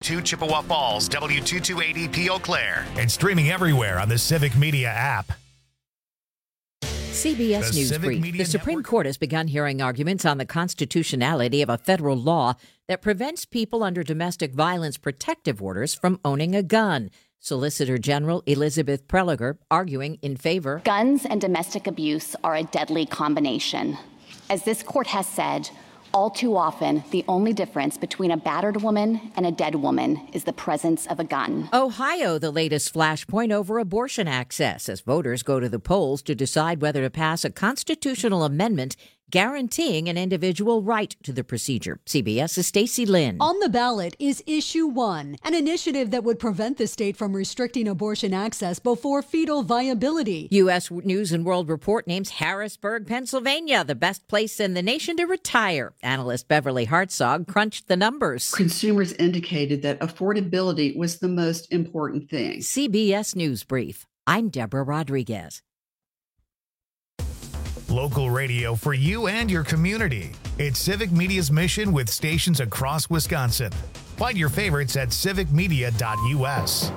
W2 Chippewa Falls, W228EP Eau Claire, and streaming everywhere on the Civic Media app. CBS News Brief. The Supreme Court has begun hearing arguments on the constitutionality of a federal law that prevents people under domestic violence protective orders from owning a gun. Solicitor General Elizabeth Prelogar arguing in favor. Guns and domestic abuse are a deadly combination. As this court has said, all too often, the only difference between a battered woman and a dead woman is the presence of a gun. Ohio, the latest flashpoint over abortion access as voters go to the polls to decide whether to pass a constitutional amendment guaranteeing an individual right to the procedure. CBS's Stacey Lynn. On the ballot is Issue 1, an initiative that would prevent the state from restricting abortion access before fetal viability. U.S. News and World Report names Harrisburg, Pennsylvania, the best place in the nation to retire. Analyst Beverly Hartzog crunched the numbers. Consumers indicated that affordability was the most important thing. CBS News Brief. I'm Deborah Rodriguez. Local radio for you and your community. It's Civic Media's mission with stations across Wisconsin. Find your favorites at civicmedia.us.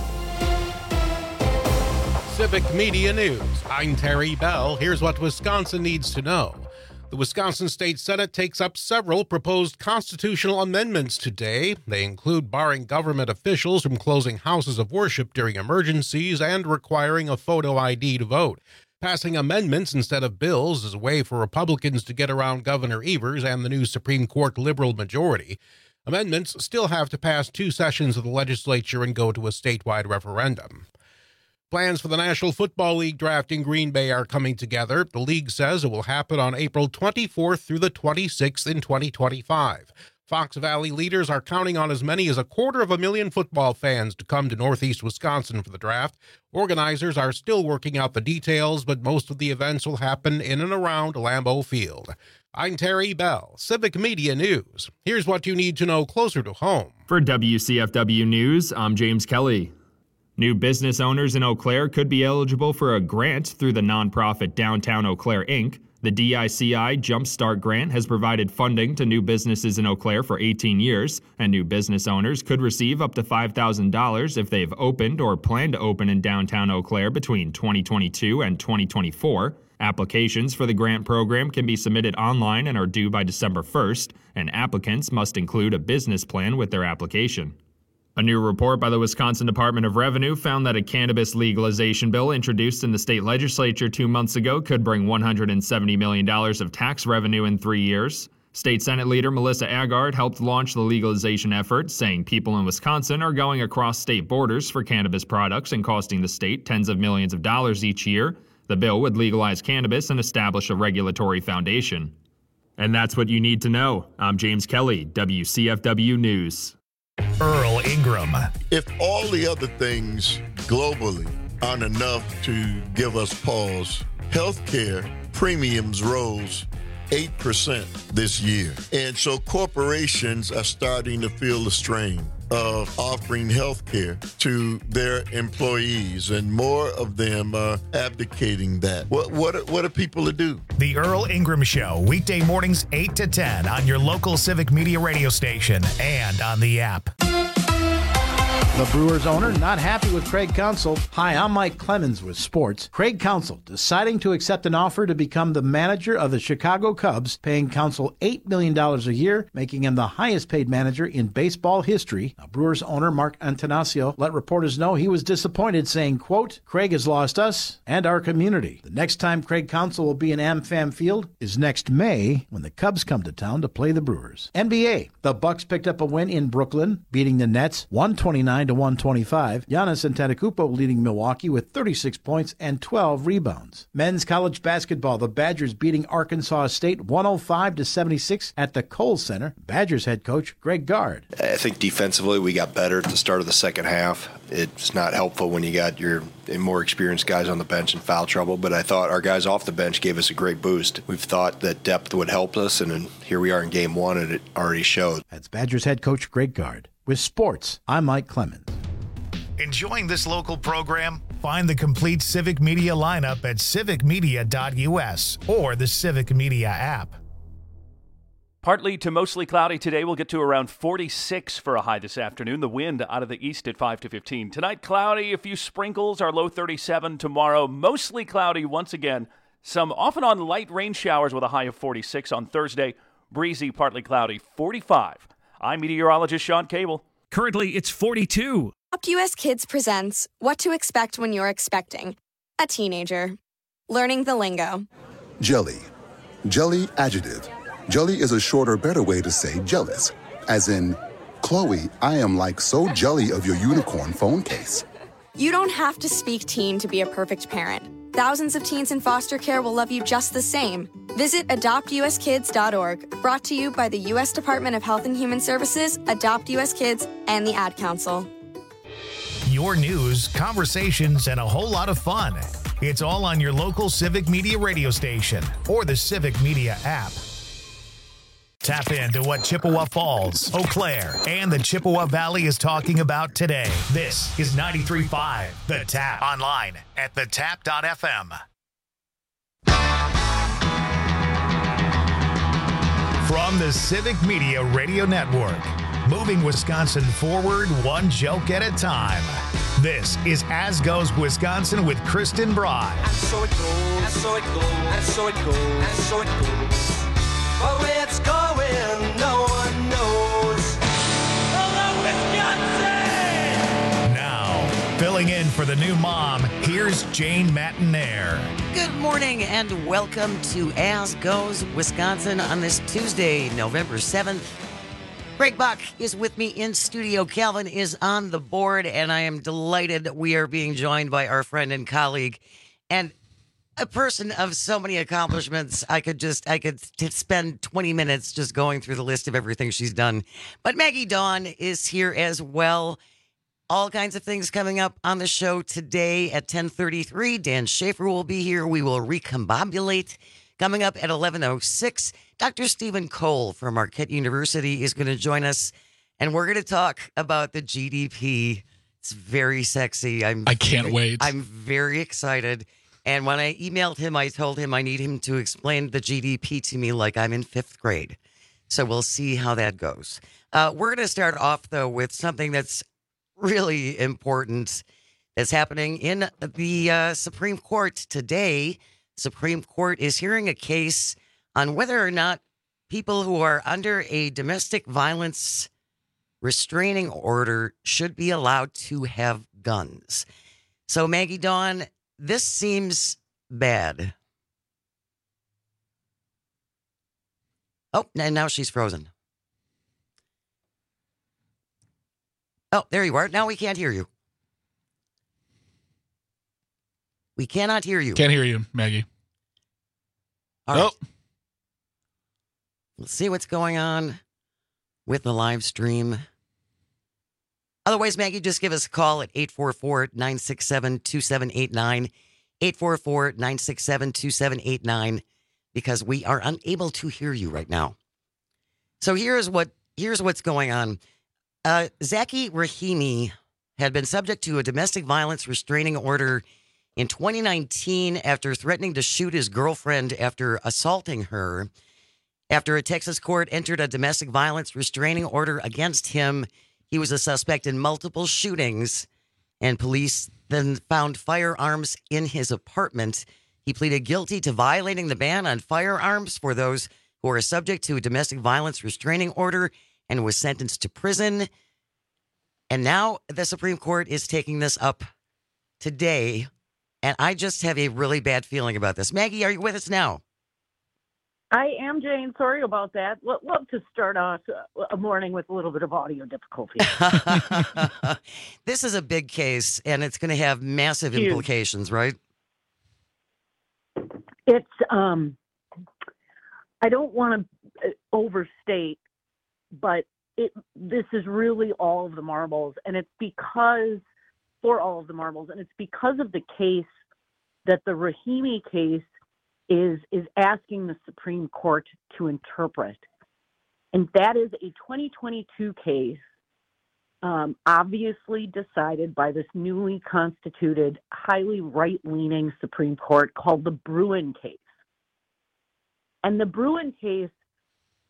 Civic Media News. I'm Terry Bell. Here's what Wisconsin needs to know. The Wisconsin State Senate takes up several proposed constitutional amendments today. They include barring government officials from closing houses of worship during emergencies and requiring a photo ID to vote. Passing amendments instead of bills is a way for Republicans to get around Governor Evers and the new Supreme Court liberal majority. Amendments still have to pass 2 sessions of the legislature and go to a statewide referendum. Plans for the National Football League draft in Green Bay are coming together. The league says it will happen on April 24th through the 26th in 2025. Fox Valley leaders are counting on as many as 250,000 football fans to come to Northeast Wisconsin for the draft. Organizers are still working out the details, but most of the events will happen in and around Lambeau Field. I'm Terry Bell, Civic Media News. Here's what you need to know closer to home. For WCFW News, I'm James Kelly. New business owners in Eau Claire could be eligible for a grant through the nonprofit Downtown Eau Claire, Inc. The DICI Jumpstart Grant has provided funding to new businesses in Eau Claire for 18 years, and new business owners could receive up to $5,000 if they've opened or plan to open in downtown Eau Claire between 2022 and 2024. Applications for the grant program can be submitted online and are due by December 1st, and applicants must include a business plan with their application. A new report by the Wisconsin Department of Revenue found that a cannabis legalization bill introduced in the state legislature 2 months ago could bring $170 million of tax revenue in 3 years. State Senate leader Melissa Agard helped launch the legalization effort, saying people in Wisconsin are going across state borders for cannabis products and costing the state tens of millions of dollars each year. The bill would legalize cannabis and establish a regulatory foundation. And that's what you need to know. I'm James Kelly, WCFW News. Earl Ingram. If all the other things globally aren't enough to give us pause, healthcare premiums rose 8% this year. And so corporations are starting to feel the strain of offering health care to their employees, and more of them are abdicating that. What are people to do? The Earl Ingram Show, weekday mornings 8 to 10 on your local Civic Media radio station and on the app. The Brewers owner not happy with Craig Counsell. Hi, I'm Mike Clemens with sports. Craig Counsell deciding to accept an offer to become the manager of the Chicago Cubs, paying Counsell $8 million a year, making him the highest paid manager in baseball history. Now, Brewers owner Mark Antanasio let reporters know he was disappointed, saying, quote, Craig has lost us and our community. The next time Craig Counsell will be in AmFam Field is next May when the Cubs come to town to play the Brewers. NBA, the Bucks picked up a win in Brooklyn, beating the Nets 129 to 125. Giannis Antetokounmpo leading Milwaukee with 36 points and 12 rebounds. Men's college basketball, the Badgers beating Arkansas State 105 to 76 at the Kohl Center. Badgers head coach Greg Gard. I think defensively we got better at the start of the second half. It's not helpful when you got your more experienced guys on the bench in foul trouble, but I thought our guys off the bench gave us a great boost. We've thought that depth would help us, and here we are in game one, and it already showed. That's Badgers head coach Greg Gard. With sports, I'm Mike Clemens. Enjoying this local program? Find the complete Civic Media lineup at civicmedia.us or the Civic Media app. Partly to mostly cloudy today. We'll get to around 46 for a high this afternoon. The wind out of the east at 5 to 15. Tonight, cloudy, a few sprinkles, our low 37. Tomorrow, mostly cloudy once again. Some off and on light rain showers with a high of 46 on Thursday. Breezy, partly cloudy, 45. I'm meteorologist Sean Cable. Currently, it's 42. Adopt US Kids presents What to Expect When You're Expecting a Teenager. Learning the lingo. Jelly. Jelly adjective. Jelly is a shorter, better way to say jealous. As in, Chloe, I am like so jelly of your unicorn phone case. You don't have to speak teen to be a perfect parent. Thousands of teens in foster care will love you just the same. Visit adoptuskids.org, brought to you by the U.S. Department of Health and Human Services, Adopt U.S. Kids, and the Ad Council. Your news, conversations, and a whole lot of fun. It's all on your local Civic Media radio station or the Civic Media app. Tap into what Chippewa Falls, Eau Claire, and the Chippewa Valley is talking about today. This is 93.5 The Tap. Online at thetap.fm. From the Civic Media Radio Network, moving Wisconsin forward one joke at a time. This is As Goes Wisconsin with Kristen Broad. And so it goes, and so it goes, and so it goes, and so it goes. But where it's going, no one knows. Hello, Wisconsin! Now, filling in for the new mom, here's Jane Matinaire. Good morning and welcome to As Goes Wisconsin on this Tuesday, November 7th. Greg Buck is with me in studio. Calvin is on the board, and I am delighted that we are being joined by our friend and colleague and a person of so many accomplishments. I could spend 20 minutes just going through the list of everything she's done. But Maggie Dawn is here as well. All kinds of things coming up on the show today at 10:33. Dan Schaefer will be here. We will recombobulate. Coming up at 11:06, Dr. Stephen Cole from Marquette University is going to join us, and we're going to talk about the GDP. It's very sexy. I can't wait. I'm very excited. And when I emailed him, I told him I need him to explain the GDP to me like I'm in fifth grade. So we'll see how that goes. We're going to start off, though, with something that's really important that's happening in the Supreme Court today. Supreme Court is hearing a case on whether or not people who are under a domestic violence restraining order should be allowed to have guns. So, Maggie Dawn, this seems bad. Oh, and now she's frozen. Oh, there you are. Now we can't hear you. We cannot hear you. Can't hear you, Maggie. All right. Let's see what's going on with the live stream. Otherwise, Maggie, just give us a call at 844-967-2789, 844-967-2789, because we are unable to hear you right now. So here's what's going on. Zacky Rahimi had been subject to a domestic violence restraining order in 2019 after threatening to shoot his girlfriend after assaulting her. After a Texas court entered a domestic violence restraining order against him, he was a suspect in multiple shootings, and police then found firearms in his apartment. He pleaded guilty to violating the ban on firearms for those who are subject to a domestic violence restraining order and was sentenced to prison. And now the Supreme Court is taking this up today, and I just have a really bad feeling about this. Maggie, are you with us now? I am, Jane. Sorry about that. Love to start off a morning with a little bit of audio difficulty. This is a big case, and it's going to have massive implications, right? It's, I don't want to overstate, but this is really all of the marbles, and it's because of the case that the Rahimi case is asking the Supreme Court to interpret. And that is a 2022 case, obviously decided by this newly constituted, highly right-leaning Supreme Court called the Bruen case. And the Bruen case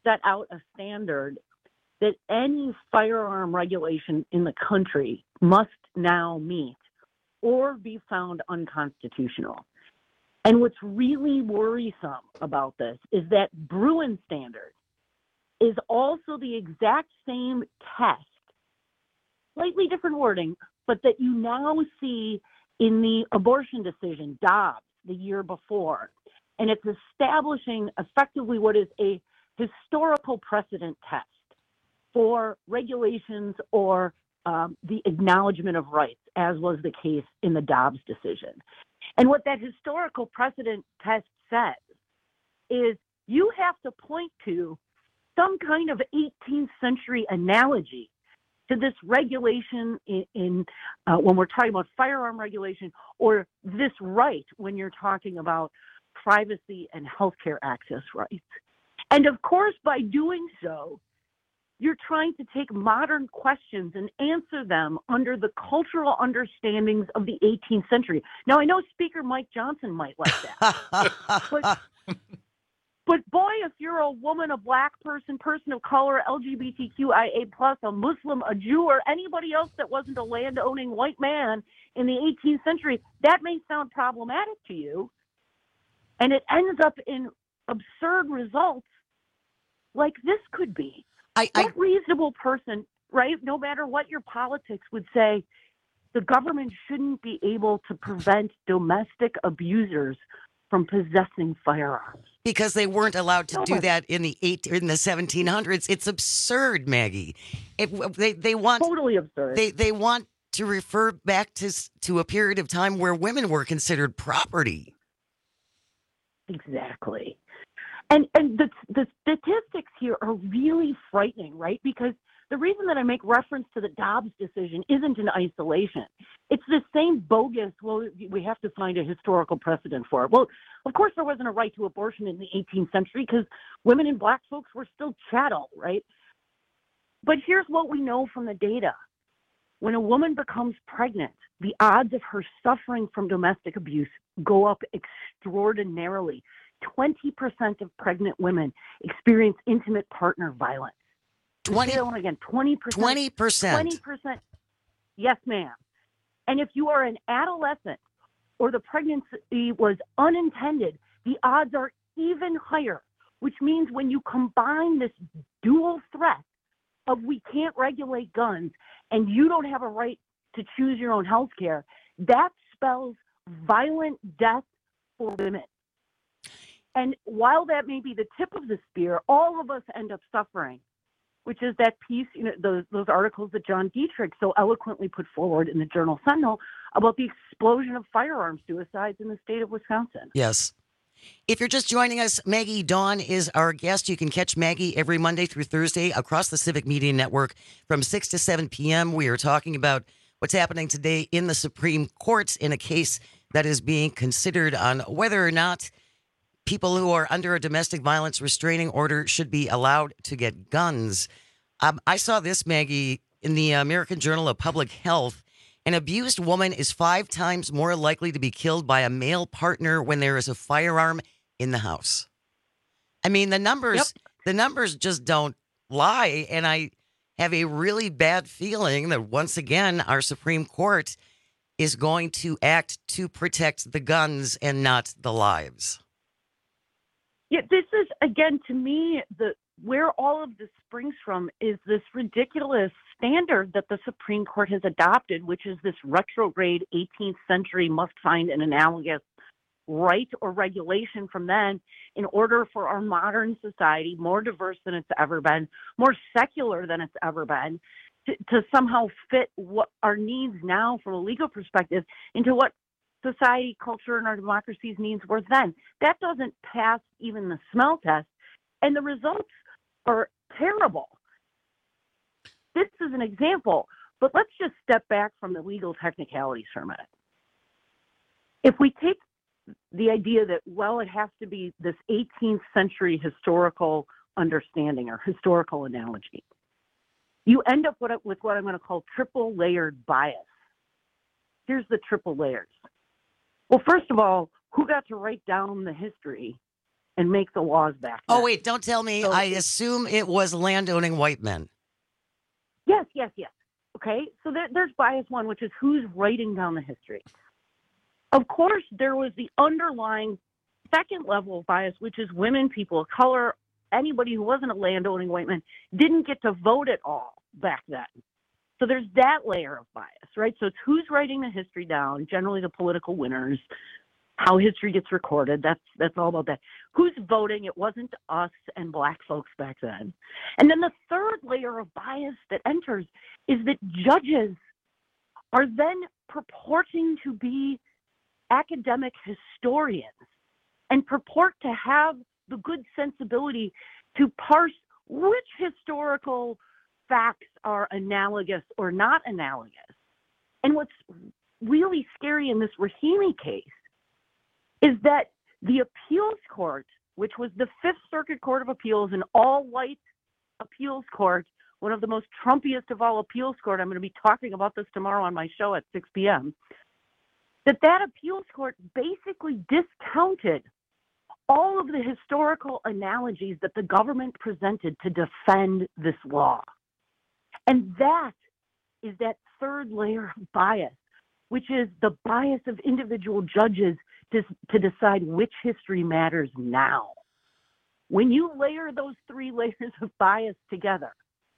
set out a standard that any firearm regulation in the country must now meet or be found unconstitutional. And what's really worrisome about this is that Bruen standard is also the exact same test, slightly different wording, but that you now see in the abortion decision, Dobbs, the year before. And it's establishing effectively what is a historical precedent test for regulations or the acknowledgement of rights, as was the case in the Dobbs decision. And what that historical precedent test says is you have to point to some kind of 18th century analogy to this regulation in when we're talking about firearm regulation, or this right when you're talking about privacy and healthcare access rights. And of course, by doing so, you're trying to take modern questions and answer them under the cultural understandings of the 18th century. Now, I know Speaker Mike Johnson might like that. But boy, if you're a woman, a black person, person of color, LGBTQIA+, a Muslim, a Jew, or anybody else that wasn't a land-owning white man in the 18th century, that may sound problematic to you. And it ends up in absurd results like this could be. What reasonable person, right, no matter what your politics, would say the government shouldn't be able to prevent domestic abusers from possessing firearms? Because they weren't allowed to do that in the 1700s. It's absurd, Maggie. They want totally absurd. They want to refer back to a period of time where women were considered property. Exactly. And the statistics here are really frightening, right? Because the reason that I make reference to the Dobbs decision isn't in isolation. It's the same bogus, well, we have to find a historical precedent for it. Well, of course there wasn't a right to abortion in the 18th century because women and black folks were still chattel, right? But here's what we know from the data. When a woman becomes pregnant, the odds of her suffering from domestic abuse go up extraordinarily. 20% of pregnant women experience intimate partner violence. 20 again, 20%. 20%. 20%. Yes, ma'am. And if you are an adolescent or the pregnancy was unintended, the odds are even higher, which means when you combine this dual threat of we can't regulate guns and you don't have a right to choose your own health care, that spells violent death for women. And while that may be the tip of the spear, all of us end up suffering, which is that piece, those articles that John Dietrich so eloquently put forward in the Journal Sentinel about the explosion of firearm suicides in the state of Wisconsin. Yes. If you're just joining us, Maggie Dawn is our guest. You can catch Maggie every Monday through Thursday across the Civic Media Network from 6 to 7 p.m. We are talking about what's happening today in the Supreme Court in a case that is being considered on whether or not people who are under a domestic violence restraining order should be allowed to get guns. I saw this, Maggie, in the American Journal of Public Health. An abused woman is 5 times more likely to be killed by a male partner when there is a firearm in the house. I mean, the numbers just don't lie. And I have a really bad feeling that once again, our Supreme Court is going to act to protect the guns and not the lives. Yeah, this is, again, to me, where all of this springs from is this ridiculous standard that the Supreme Court has adopted, which is this retrograde 18th century must find an analogous right or regulation from then in order for our modern society, more diverse than it's ever been, more secular than it's ever been, to somehow fit what our needs now from a legal perspective into what society, culture, and our democracy's needs were then. That doesn't pass even the smell test, and the results are terrible. This is an example, but let's just step back from the legal technicalities for a minute. If we take the idea that, well, it has to be this 18th century historical understanding or historical analogy, you end up with what I'm going to call triple layered bias. Here's the triple layers. Well, first of all, who got to write down the history and make the laws back then. Oh, wait, don't tell me. So, I assume it was landowning white men. Yes. Okay, so there's bias one, which is who's writing down the history. Of course, there was the underlying second level of bias, which is women, people of color, anybody who wasn't a landowning white man didn't get to vote at all back then. So there's that layer of bias, right? So it's who's writing the history down, generally the political winners, how history gets recorded. That's all about that. Who's voting? It wasn't us and black folks back then. And then the third layer of bias that enters is that judges are then purporting to be academic historians and purport to have the good sensibility to parse which historical facts are analogous or not analogous. And what's really scary in this Rahimi case is that the appeals court, which was the Fifth Circuit Court of Appeals, an all-white appeals court, one of the most Trumpiest of all appeals court, I'm going to be talking about this tomorrow on my show at 6 p.m., that appeals court basically discounted all of the historical analogies that the government presented to defend this law. And that is that third layer of bias, which is the bias of individual judges to decide which history matters now. When you layer those three layers of bias together,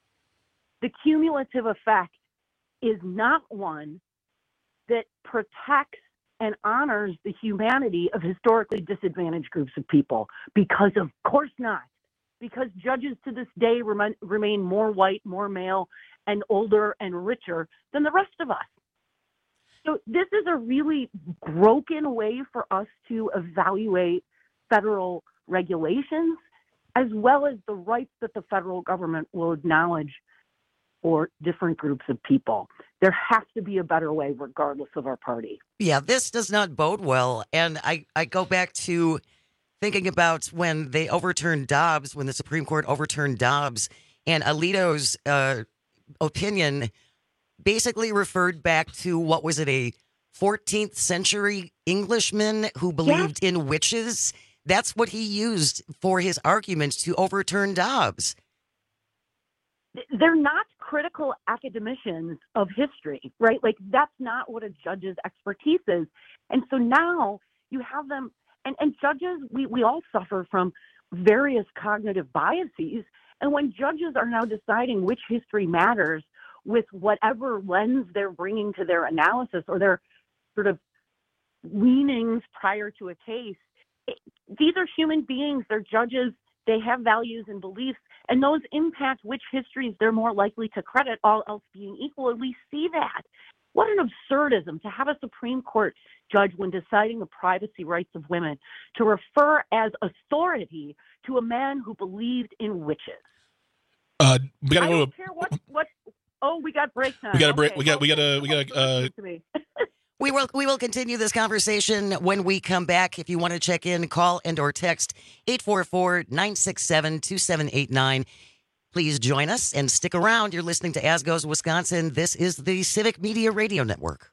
the cumulative effect is not one that protects and honors the humanity of historically disadvantaged groups of people, because of course not. Because judges to this day remain more white, more male, and older and richer than the rest of us. So this is a really broken way for us to evaluate federal regulations, as well as the rights that the federal government will acknowledge for different groups of people. There has to be a better way, regardless of our party. Yeah, this does not bode well. And I go back to thinking about when they overturned Dobbs, when the Supreme Court overturned Dobbs, and Alito's opinion basically referred back to, what was it, a 14th century Englishman who believed in witches? That's what he used for his arguments to overturn Dobbs. They're not critical academicians of history, right? Like, that's not what a judge's expertise is. And so now you have them, and judges, we all suffer from various cognitive biases. And when judges are now deciding which history matters with whatever lens they're bringing to their analysis or their sort of leanings prior to a case, these are human beings, they're judges, they have values and beliefs, and those impact which histories they're more likely to credit, all else being equal, and we see that. What an absurdism to have a Supreme Court judge, when deciding the privacy rights of women, to refer as authority to a man who believed in witches. We gotta I don't care what. Oh, we got break time. We got a break. Okay. We will continue this conversation when we come back. If you want to check in, call and or text 844-967-2789. Please join us and stick around. You're listening to As Goes Wisconsin. This is the Civic Media Radio Network.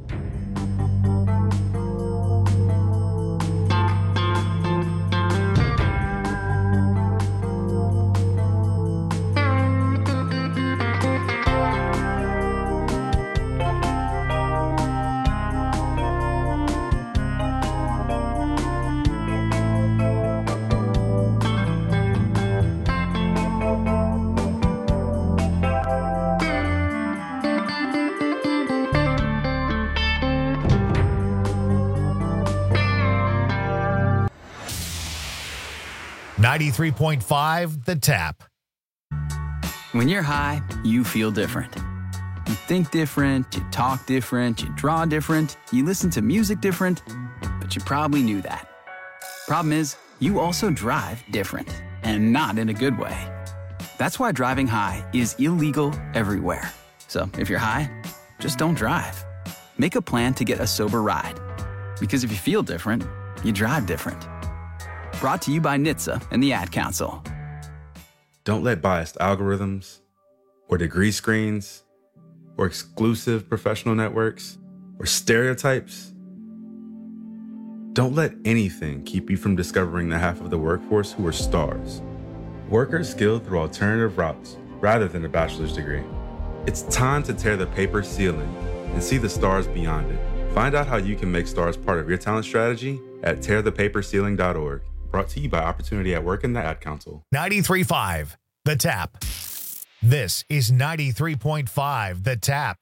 .5 The Tap. When you're high, you feel different. You think different, you talk different, you draw different, you listen to music different, but you probably knew that. Problem is, you also drive different, and not in a good way. That's why driving high is illegal everywhere. So if you're high, just don't drive. Make a plan to get a sober ride. Because if you feel different, you drive different. Brought to you by NHTSA and the Ad Council. Don't let biased algorithms or degree screens or exclusive professional networks or stereotypes Don't let anything keep you from discovering the half of the workforce who are stars. Workers skilled through alternative routes rather than a bachelor's degree. It's time to tear the paper ceiling and see the stars beyond it. Find out how you can make stars part of your talent strategy at tearthepaperceiling.org. Brought to you by Opportunity at Work and the Ad Council. 93.5 The Tap. This is 93.5 The Tap.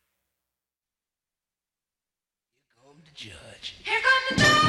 Here come the judge.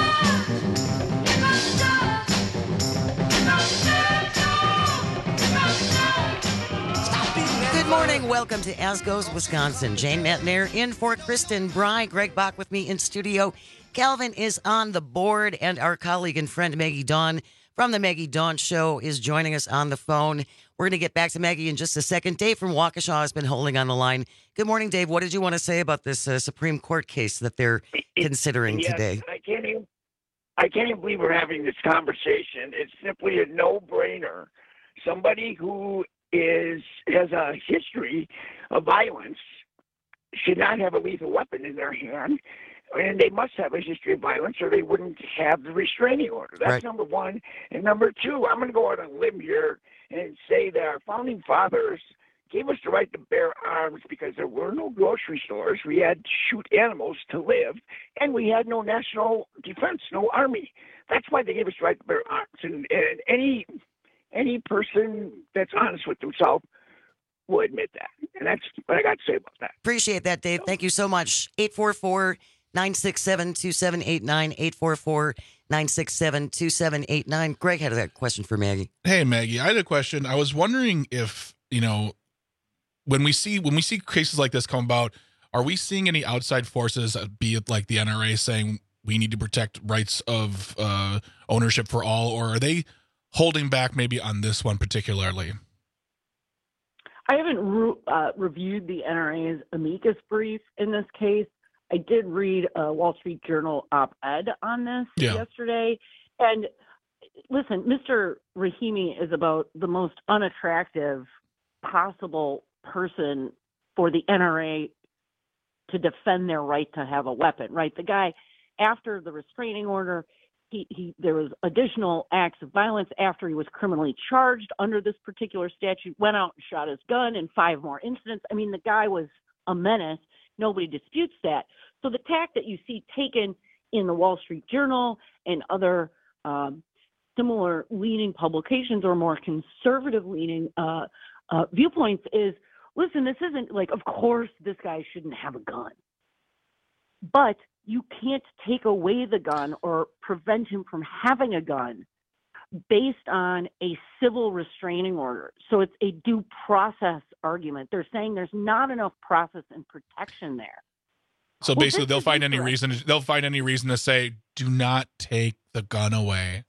Good morning. Welcome to As Goes Wisconsin. Jane Metnair in for Kristen Bry. Greg Bach with me in studio. Calvin is on the board, and our colleague and friend Maggie Dawn from the Maggie Dawn Show is joining us on the phone. We're going to get back to Maggie in just a second. Dave from Waukesha has been holding on the line. Good morning, Dave. What did you want to say about this Supreme Court case that they're considering today? I can't even believe we're having this conversation. It's simply a no-brainer. Somebody who has a history of violence should not have a lethal weapon in their hand, and they must have a history of violence or they wouldn't have the restraining order. That's right. Number one. And number two, I'm going to go out on a limb here and say that our founding fathers gave us the right to bear arms because there were no grocery stores. We had to shoot animals to live, and we had no national defense, no army. That's why they gave us the right to bear arms. And any person that's honest with themselves will admit that. And that's what I got to say about that. Appreciate that, Dave. Thank you so much. 844-967-2789, 844-967-2789. Greg had a question for Maggie. Hey, Maggie, I had a question. I was wondering if, when we see cases like this come about, are we seeing any outside forces, be it like the NRA, saying we need to protect rights of ownership for all, or are they holding back maybe on this one particularly? I haven't reviewed the NRA's amicus brief in this case. I did read a Wall Street Journal op-ed on this yesterday. And listen, Mr. Rahimi is about the most unattractive possible person for the NRA to defend their right to have a weapon, right? The guy, after the restraining order, there was additional acts of violence after he was criminally charged under this particular statute, went out and shot his gun in 5 more incidents. I mean, the guy was a menace. Nobody disputes that. So the tack that you see taken in the Wall Street Journal and other similar leaning publications or more conservative leaning viewpoints is, listen, this isn't like, of course, this guy shouldn't have a gun. But you can't take away the gun or prevent him from having a gun based on a civil restraining order. So it's a due process argument. They're saying there's not enough process and protection there. So basically, they'll find any reason to say, do not take the gun away.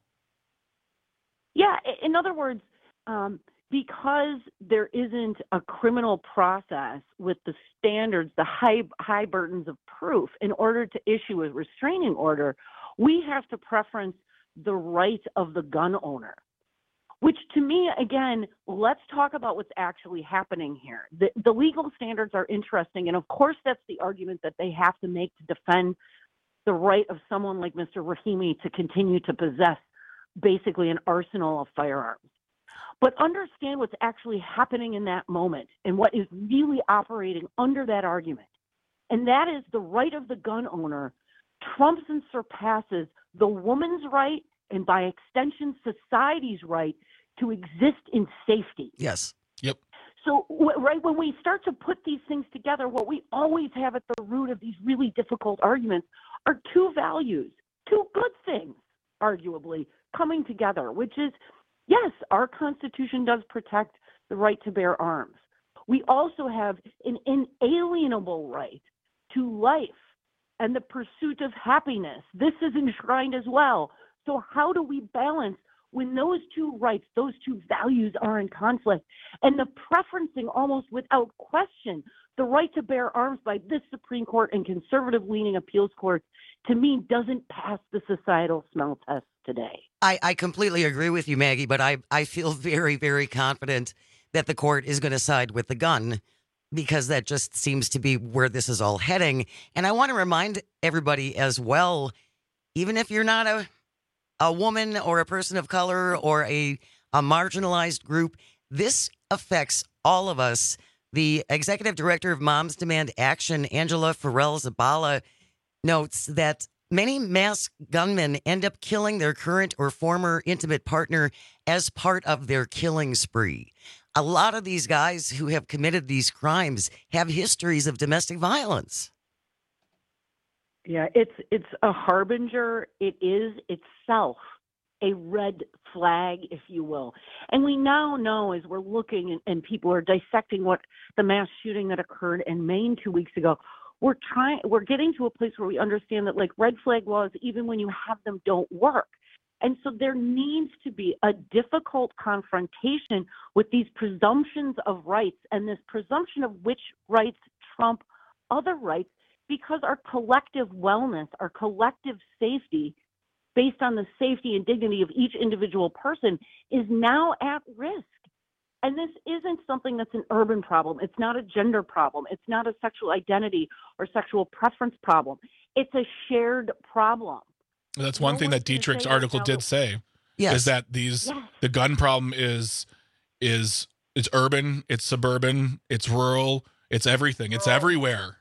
Yeah. In other words, because there isn't a criminal process with the standards, the high burdens of proof, in order to issue a restraining order, we have to preference the right of the gun owner. Which, to me, again, let's talk about what's actually happening here. The legal standards are interesting, and of course that's the argument that they have to make to defend the right of someone like Mr. Rahimi to continue to possess basically an arsenal of firearms. But understand what's actually happening in that moment and what is really operating under that argument. And that is the right of the gun owner trumps and surpasses the woman's right and by extension society's right to exist in safety. Yes. Yep. So, right, when we start to put these things together, what we always have at the root of these really difficult arguments are 2 values, 2 good things, arguably, coming together, which is, yes, our Constitution does protect the right to bear arms. We also have an inalienable right to life and the pursuit of happiness. This is enshrined as well. So how do we balance when those 2 rights, those 2 values are in conflict? And the preferencing, almost without question, the right to bear arms by this Supreme Court and conservative-leaning appeals courts, to me, doesn't pass the societal smell test today. I completely agree with you, Maggie, but I feel very, very confident that the court is going to side with the gun, because that just seems to be where this is all heading. And I want to remind everybody as well, even if you're not a woman or a person of color or a marginalized group, this affects all of us. The executive director of Moms Demand Action, Angela Farrell-Zabala, notes that many mass gunmen end up killing their current or former intimate partner as part of their killing spree. A lot of these guys who have committed these crimes have histories of domestic violence. Yeah, it's a harbinger. It is itself a red flag, if you will. And we now know, as we're looking and people are dissecting what the mass shooting that occurred in Maine 2 weeks ago, we're getting to a place where we understand that, like, red flag laws, even when you have them, don't work. And so there needs to be a difficult confrontation with these presumptions of rights and this presumption of which rights trump other rights, because our collective wellness, our collective safety, based on the safety and dignity of each individual person, is now at risk. And this isn't something that's an urban problem. It's not a gender problem. It's not a sexual identity or sexual preference problem. It's a shared problem. That's one thing that Dietrich's article did say, is that the gun problem is it's urban, it's suburban, it's rural, it's everything. It's everywhere.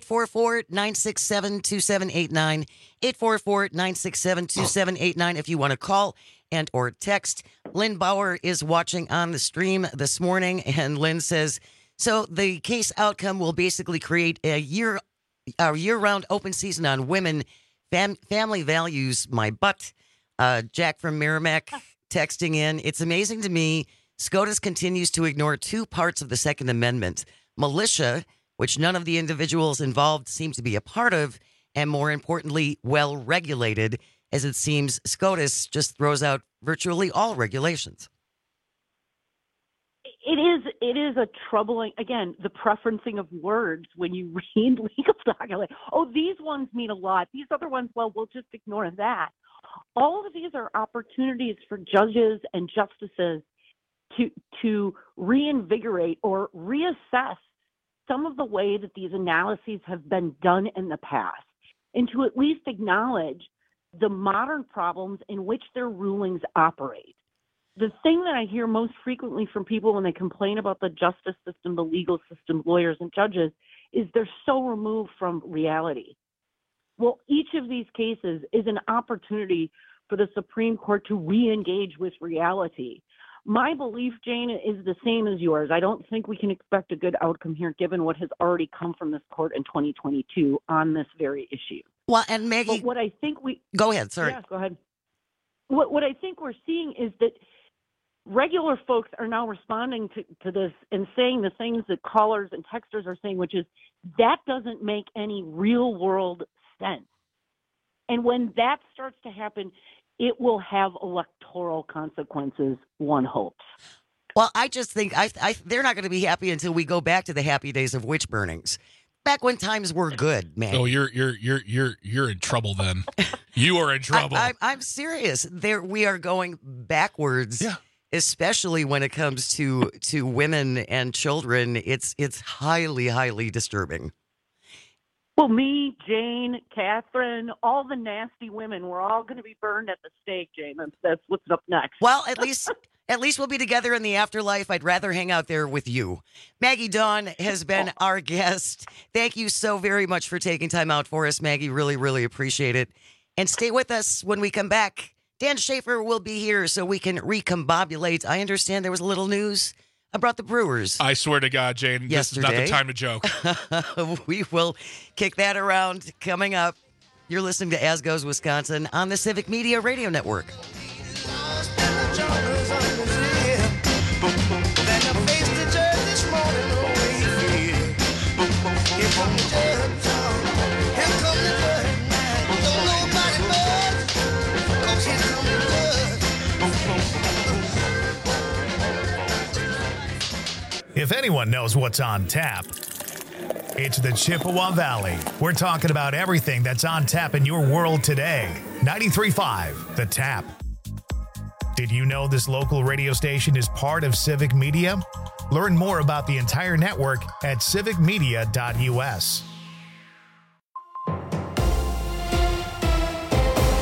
844-967-2789, 844-967-2789 if you want to call and or text. Lynn Bauer is watching on the stream this morning, and Lynn says, so the case outcome will basically create a year-round open season on women. Family values my butt. Jack from Merrimack texting in, it's amazing to me, SCOTUS continues to ignore two parts of the Second Amendment. Militia, which none of the individuals involved seem to be a part of, and more importantly, well-regulated, as it seems SCOTUS just throws out virtually all regulations. It is a troubling, again, the preferencing of words when you read legal document. Oh, these ones mean a lot. These other ones, well, we'll just ignore that. All of these are opportunities for judges and justices to reinvigorate or reassess some of the way that these analyses have been done in the past, and to at least acknowledge the modern problems in which their rulings operate. The thing that I hear most frequently from people when they complain about the justice system, the legal system, lawyers and judges, is they're so removed from reality. Well, each of these cases is an opportunity for the Supreme Court to re-engage with reality. My belief, Jane, is the same as yours. I don't think we can expect a good outcome here, given what has already come from this court in 2022 on this very issue. Well, and Maggie, but what I think go ahead. Sorry. Yeah, go ahead. What I think we're seeing is that regular folks are now responding to this and saying the things that callers and texters are saying, which is that doesn't make any real world sense. And when that starts to happen, it will have electoral consequences, one hopes. Well, I just think they're not going to be happy until we go back to the happy days of witch burnings, back when times were good, man. Oh, you're in trouble then. You are in trouble. I'm serious. We are going backwards. Yeah. Especially when it comes to women and children. It's highly, highly disturbing. Well, me, Jane, Catherine, all the nasty women, we're all going to be burned at the stake, Jane. That's what's up next. Well, at least we'll be together in the afterlife. I'd rather hang out there with you. Maggie Dawn has been our guest. Thank you so very much for taking time out for us, Maggie. Really, really appreciate it. And stay with us when we come back. Dan Schaefer will be here so we can recombobulate. I understand there was a little news about the Brewers. I swear to God, Jane, yesterday. This is not the time to joke. We will kick that around coming up. You're listening to As Goes Wisconsin on the Civic Media Radio Network. If anyone knows what's on tap, it's the Chippewa Valley. We're talking about everything that's on tap in your world today. 93.5, The Tap. Did you know this local radio station is part of Civic Media? Learn more about the entire network at civicmedia.us.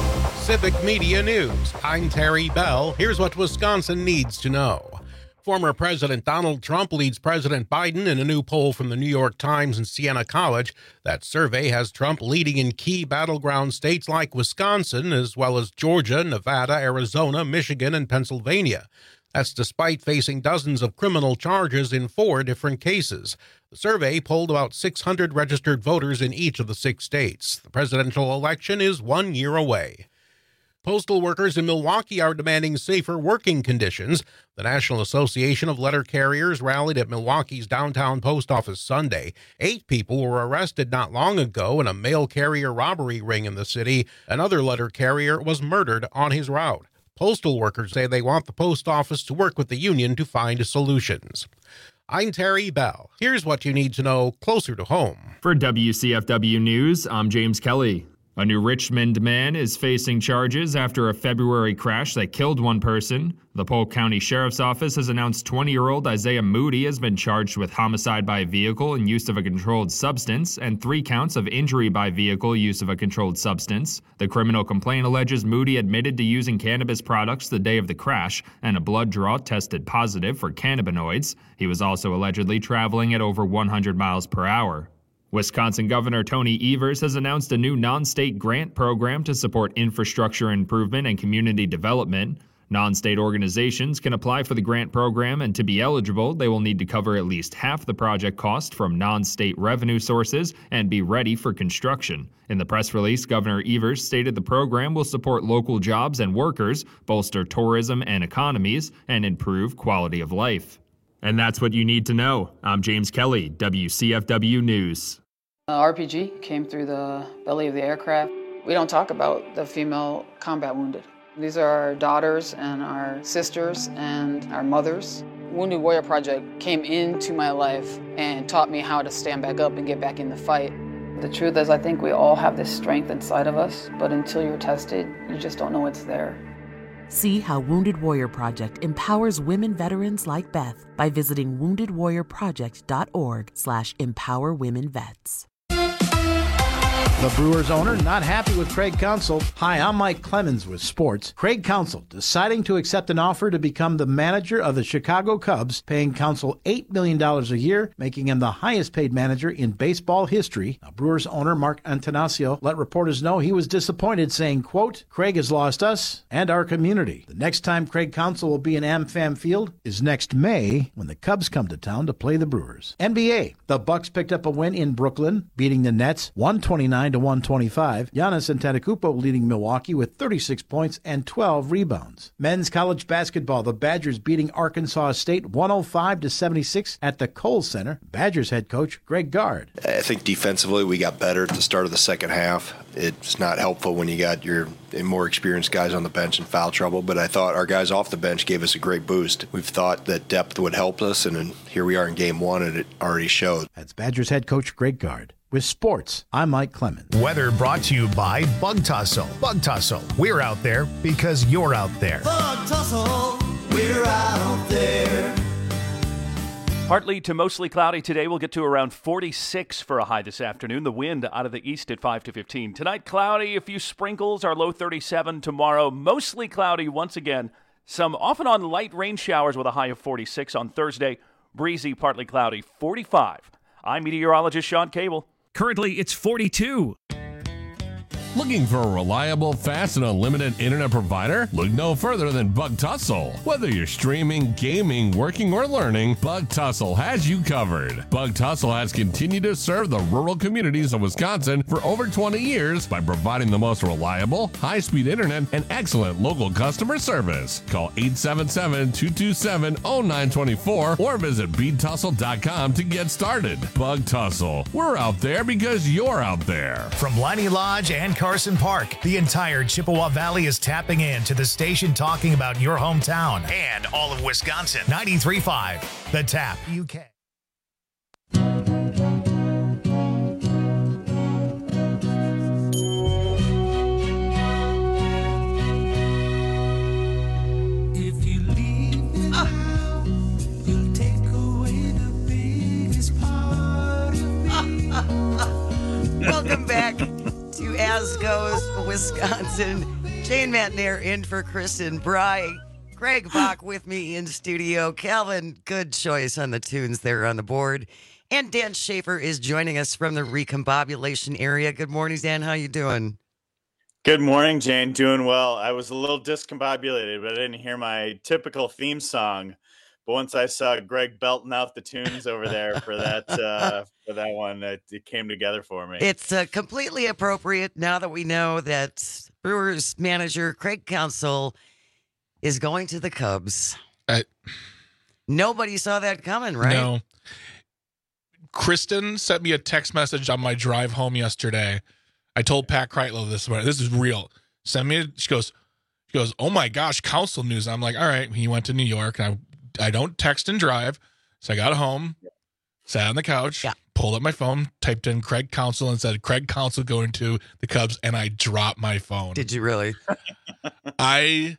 Civic Media News. I'm Terry Bell. Here's what Wisconsin needs to know. Former President Donald Trump leads President Biden in a new poll from the New York Times and Siena College. That survey has Trump leading in key battleground states like Wisconsin, as well as Georgia, Nevada, Arizona, Michigan, and Pennsylvania. That's despite facing dozens of criminal charges in 4 different cases. The survey polled about 600 registered voters in each of the 6 states. The presidential election is 1 year away. Postal workers in Milwaukee are demanding safer working conditions. The National Association of Letter Carriers rallied at Milwaukee's downtown post office Sunday. 8 people were arrested not long ago in a mail carrier robbery ring in the city. Another letter carrier was murdered on his route. Postal workers say they want the post office to work with the union to find solutions. I'm Terry Bell. Here's what you need to know closer to home. For WCFW News, I'm James Kelly. A New Richmond man is facing charges after a February crash that killed 1 person. The Polk County Sheriff's Office has announced 20-year-old Isaiah Moody has been charged with homicide by vehicle and use of a controlled substance and 3 counts of injury by vehicle use of a controlled substance. The criminal complaint alleges Moody admitted to using cannabis products the day of the crash, and a blood draw tested positive for cannabinoids. He was also allegedly traveling at over 100 miles per hour. Wisconsin Governor Tony Evers has announced a new non-state grant program to support infrastructure improvement and community development. Non-state organizations can apply for the grant program, and to be eligible, they will need to cover at least half the project cost from non-state revenue sources and be ready for construction. In the press release, Governor Evers stated the program will support local jobs and workers, bolster tourism and economies, and improve quality of life. And that's what you need to know. I'm James Kelly, WCFW News. RPG came through the belly of the aircraft. We don't talk about the female combat wounded. These are our daughters and our sisters and our mothers. Wounded Warrior Project came into my life and taught me how to stand back up and get back in the fight. The truth is, I think we all have this strength inside of us, but until you're tested, you just don't know it's there. See how Wounded Warrior Project empowers women veterans like Beth by visiting woundedwarriorproject.org/empowerwomenvets. The Brewers owner not happy with Craig Counsell. Hi, I'm Mike Clemens with sports. Craig Counsell deciding to accept an offer to become the manager of the Chicago Cubs, paying Counsell $8 million a year, making him the highest paid manager in baseball history. Now, Brewers owner Mark Antanasio let reporters know he was disappointed, saying, quote, Craig has lost us and our community. The next time Craig Counsell will be in AmFam Field is next May when the Cubs come to town to play the Brewers. NBA, the Bucks picked up a win in Brooklyn, beating the Nets 129-125. Giannis Antetokounmpo leading Milwaukee with 36 points and 12 rebounds. Men's college basketball, the Badgers beating Arkansas State 105-76 at the Kohl Center. Badgers head coach Greg Gard. I think defensively we got better at the start of the second half. It's not helpful when you got your more experienced guys on the bench in foul trouble, but I thought our guys off the bench gave us a great boost. We've thought that depth would help us, and here we are in game 1, and it already showed. That's Badgers head coach Greg Gard. With sports, I'm Mike Clemens. Weather brought to you by Bug Tussle. Bug Tussle, we're out there because you're out there. Bug Tussle, we're out there. Partly to mostly cloudy today. We'll get to around 46 for a high this afternoon. The wind out of the east at 5 to 15. Tonight, cloudy, a few sprinkles, our low 37. Tomorrow, mostly cloudy once again. Some off and on light rain showers with a high of 46 on Thursday. Breezy, partly cloudy, 45. I'm meteorologist Sean Cable. Currently, it's 42. Looking for a reliable, fast, and unlimited internet provider? Look no further than Bug Tussle. Whether you're streaming, gaming, working, or learning, Bug Tussle has you covered. Bug Tussle has continued to serve the rural communities of Wisconsin for over 20 years by providing the most reliable, high-speed internet and excellent local customer service. Call 877-227-0924 or visit BeatTussle.com to get started. Bug Tussle. We're out there because you're out there. From Laney Lodge and Carson Park, the entire Chippewa Valley is tapping in to the station talking about your hometown and all of Wisconsin. 93.5, The Tap, UK. If you leave me now, you'll take away the biggest part of me. Welcome back to As Goes Wisconsin. Jane Matnair in for Kristen Bry. Greg Bach with me in studio. Calvin, good choice on the tunes there on the board. And Dan Schaefer is joining us from the recombobulation area. Good morning, Dan. How you doing? Good morning, Jane. Doing well. I was a little discombobulated, but I didn't hear my typical theme song. But once I saw Greg belting out the tunes over there for that one, it came together for me. It's completely appropriate now that we know that Brewers manager Craig Counsell is going to the Cubs. Nobody saw that coming, right? No. Kristen sent me a text message on my drive home yesterday. I told Pat Kreitlow this morning. This is real. She goes, oh my gosh, Counsell news. I'm like, all right. He went to New York. And I don't text and drive. So I got home, sat on the couch, pulled up my phone, typed in Craig Counsell and said, Craig Counsell going to the Cubs. And I dropped my phone. Did you really? I'm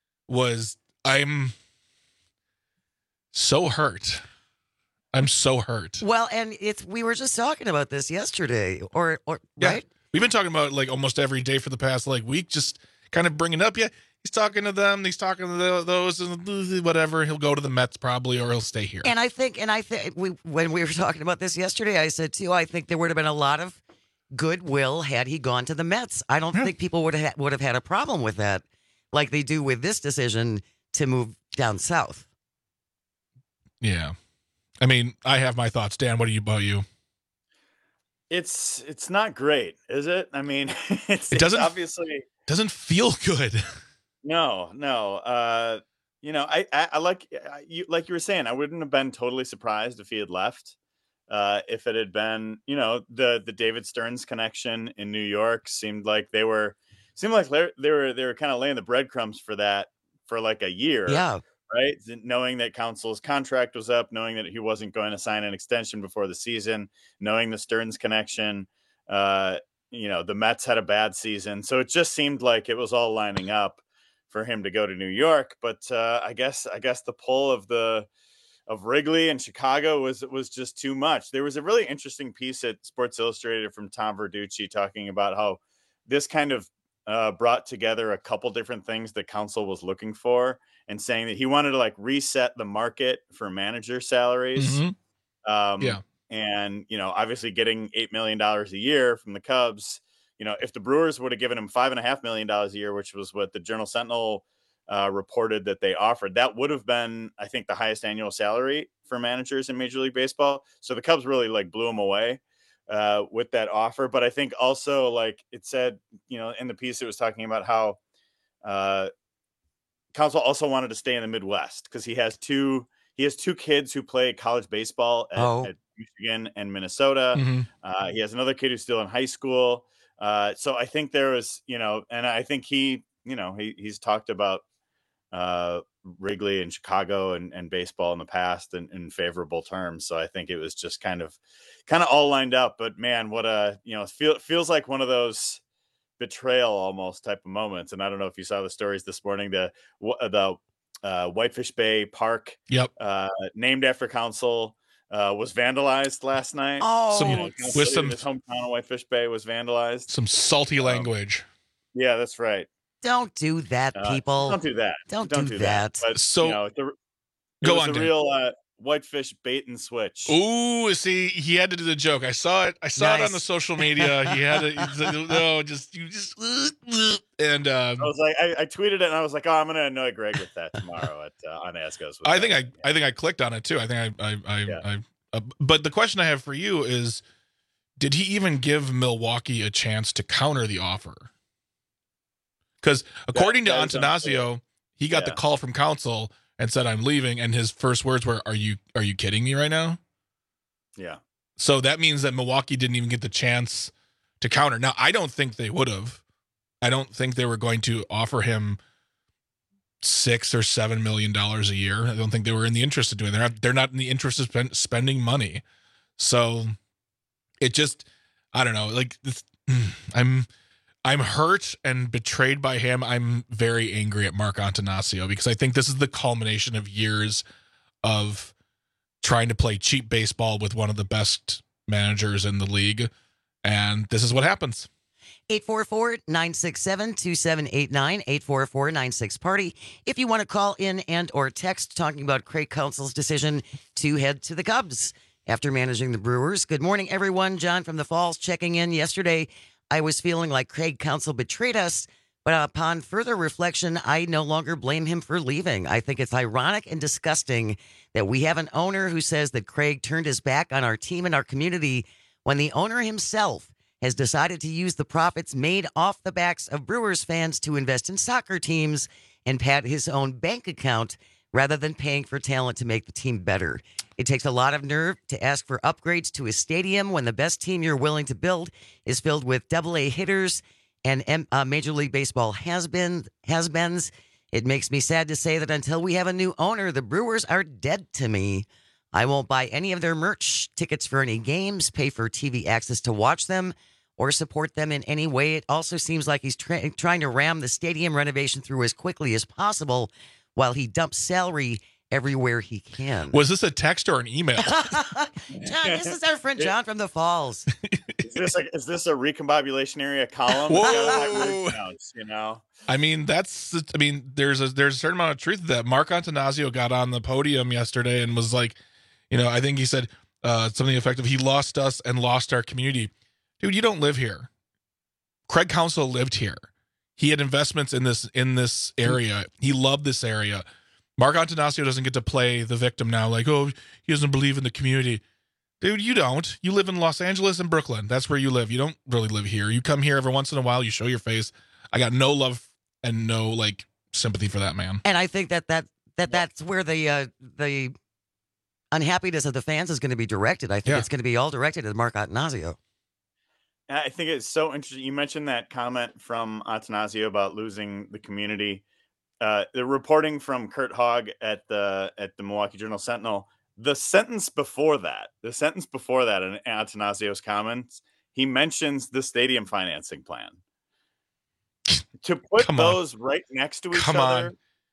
so hurt. I'm so hurt. Well, and we were just talking about this yesterday, or right? We've been talking about like almost every day for the past week, just kind of bringing up. Yeah, he's talking to them. He's talking to those and whatever. He'll go to the Mets probably, or he'll stay here. And I think when we were talking about this yesterday, I said too, I think there would have been a lot of goodwill had he gone to the Mets. I don't think people would have had a problem with that, like they do with this decision to move down south. Yeah. I mean, I have my thoughts. Dan, what about you? It's not great, is it? I mean, it obviously doesn't feel good. No. I like you were saying, I wouldn't have been totally surprised if he had left. If it had been, the David Stearns connection in New York seemed like they were kind of laying the breadcrumbs for that for like a year. Yeah. Right. Knowing that Counsell's contract was up, knowing that he wasn't going to sign an extension before the season, knowing the Stearns connection, the Mets had a bad season. So it just seemed like it was all lining up for him to go to New York. But I guess the pull of Wrigley and Chicago was just too much. There was a really interesting piece at Sports Illustrated from Tom Verducci talking about how this kind of brought together a couple different things that Counsell was looking for, and saying that he wanted to reset the market for manager salaries. Mm-hmm. And, obviously getting $8 million a year from the Cubs, if the Brewers would have given him $5.5 million a year, which was what the Journal Sentinel reported that they offered, that would have been, I think, the highest annual salary for managers in Major League Baseball. So the Cubs really blew him away with that offer. But I think also, it said, in the piece, it was talking about how Counsell also wanted to stay in the Midwest because he has two kids who play college baseball at Michigan and Minnesota. Mm-hmm. He has another kid who's still in high school. So I think there was, and I think he's talked about Wrigley and Chicago and baseball in the past in favorable terms. So I think it was just kind of all lined up. But man, what feels like one of those betrayal almost type of moments. And I don't know if you saw the stories this morning, the Whitefish Bay Park, named after Counsell, was vandalized last night. With some his hometown of Whitefish Bay was vandalized. Some salty language. Yeah, that's right. Don't do that, people. Don't do that. Don't do that. But so go on, a real Whitefish bait and switch. Ooh, see, he had to do the joke. I saw it. It on the social media. He had it. And I was like, I tweeted it, and I was like, oh, I'm going to annoy Greg with that tomorrow on As Goes. I think I clicked on it too. I think but the question I have for you is, did he even give Milwaukee a chance to counter the offer? Because according to Antanasio, he got the call from Counsell and said, I'm leaving. And his first words were, are you kidding me right now? Yeah. So that means that Milwaukee didn't even get the chance to counter. Now, I don't think they would have. I don't think they were going to offer him $6 or $7 million a year. I don't think they were in the interest of doing that. They're not in the interest of spending money. So it just, I don't know. I'm hurt and betrayed by him. I'm very angry at Mark Antanasio because I think this is the culmination of years of trying to play cheap baseball with one of the best managers in the league. And this is what happens. 844-967-2789, 844-96-PARTY. If you want to call in and or text talking about Craig Counsell's decision to head to the Cubs after managing the Brewers. Good morning, everyone. John from the Falls checking in. Yesterday, I was feeling like Craig Counsell betrayed us, but upon further reflection, I no longer blame him for leaving. I think it's ironic and disgusting that we have an owner who says that Craig turned his back on our team and our community when the owner himself has decided to use the profits made off the backs of Brewers fans to invest in soccer teams and pad his own bank account rather than paying for talent to make the team better. It takes a lot of nerve to ask for upgrades to a stadium when the best team you're willing to build is filled with AA hitters and Major League Baseball has-beens. It makes me sad to say that until we have a new owner, the Brewers are dead to me. I won't buy any of their merch, tickets for any games, pay for TV access to watch them, or support them in any way. It also seems like he's trying to ram the stadium renovation through as quickly as possible while he dumps salary everywhere he can. Was this a text or an email? John, this is our friend John from the Falls. Is this a recombobulation area column? Whoa. You know? I mean, there's a certain amount of truth to that. Mark Antanasio got on the podium yesterday and was like, I think he said something effective. He lost us and lost our community. Dude, you don't live here. Craig Counsell lived here. He had investments in this area. He loved this area. Mark Antanasio doesn't get to play the victim now, like, oh, he doesn't believe in the community. Dude, you don't. You live in Los Angeles and Brooklyn. That's where you live. You don't really live here. You come here every once in a while. You show your face. I got no love and no sympathy for that man. And I think that's where the unhappiness of the fans is going to be directed. I think it's going to be all directed at Mark Attanasio. I think it's so interesting. You mentioned that comment from Attanasio about losing the community. The reporting from Kurt Hogg at the Milwaukee Journal-Sentinel, the sentence before that in Attanasio's comments, he mentions the stadium financing plan. To put those right next to each other,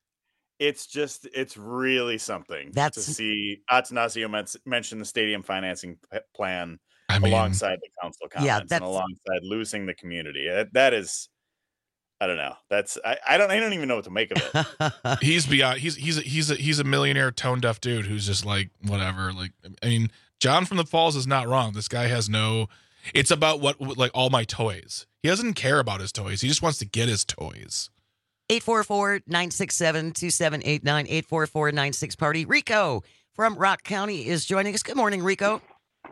it's really something to see Attanasio mention the stadium financing plan alongside the council comments and alongside losing the community. That is, I don't know. I don't even know what to make of it. He's beyond. He's a millionaire tone deaf dude who's just like whatever. John from the Falls is not wrong. This guy has no. It's about all my toys. He doesn't care about his toys. He just wants to get his toys. 844-967-2789, 844-96-PARTY. Rico from Rock County is joining us. Good morning, Rico.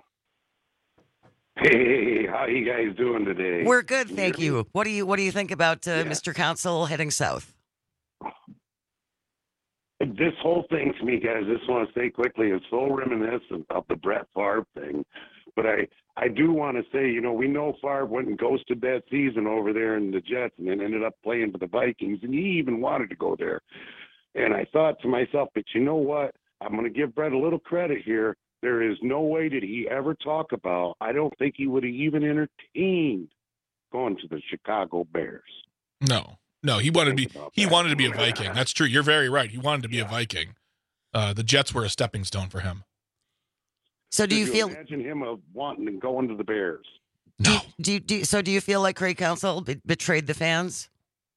Hey, how you guys doing today? We're good, thank you. What do you think about Mr. Counsell heading south? This whole thing to me, guys, just want to say quickly, it's so reminiscent of the Brett Favre thing. But I do want to say, we know Favre went and ghosted that season over there in the Jets and then ended up playing for the Vikings, and he even wanted to go there. And I thought to myself, but you know what? I'm going to give Brett a little credit here. There is no way did he ever talk about, I don't think he would have even entertained going to the Chicago Bears. No, he wanted to be a Viking. That's true. You're very right. He wanted to be a Viking. The Jets were a stepping stone for him. So do you imagine him wanting to go into the Bears? No. Do you feel like Craig Counsell betrayed the fans?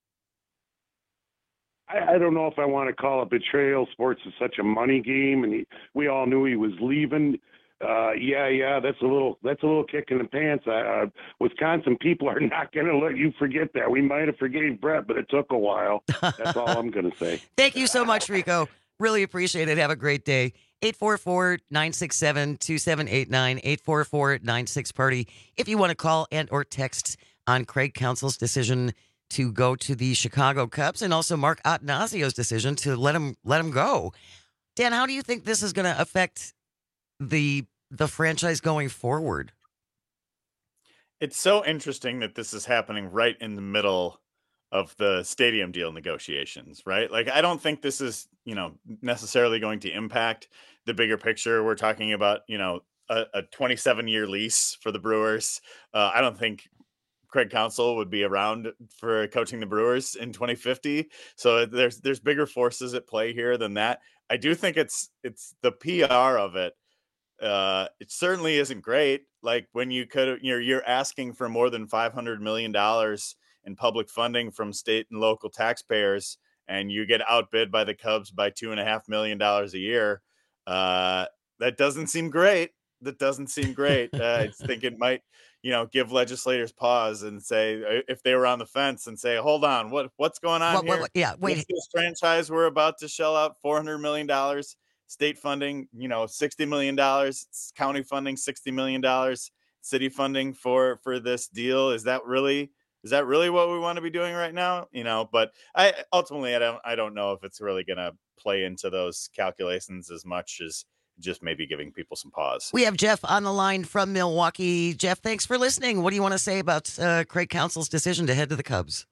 I don't know if I want to call it betrayal. Sports is such a money game, and we all knew he was leaving. That's a little kick in the pants. Wisconsin people are not going to let you forget that. We might have forgave Brett, but it took a while. That's all I'm going to say. Thank you so much, Rico. Really appreciate it. Have a great day. 844-967-2789, 844-96-PARTY. If you want to call and or text on Craig Counsell's decision to go to the Chicago Cubs and also Mark Attanasio's decision to let him go. Dan, how do you think this is going to affect the franchise going forward? It's so interesting that this is happening right in the middle of the stadium deal negotiations, right? I don't think this is, necessarily going to impact the bigger picture. We're talking about, a 27-year lease for the Brewers. I don't think Craig Counsell would be around for coaching the Brewers in 2050. So there's bigger forces at play here than that. I do think it's the PR of it. It certainly isn't great. Like when you could, you're asking for more than $500 million in public funding from state and local taxpayers, and you get outbid by the Cubs by $2.5 million a year. That doesn't seem great. I think it might, give legislators pause and say, if they were on the fence, and say, hold on, what's going on here? Yeah, wait. This franchise, we're about to shell out $400 million state funding, $60 million, county funding, $60 million, city funding for this deal. Is that really what we want to be doing right now? But I don't know if it's really going to play into those calculations as much as just maybe giving people some pause. We have Jeff on the line from Milwaukee. Jeff, thanks for listening. What do you want to say about Craig Counsell's decision to head to the Cubs?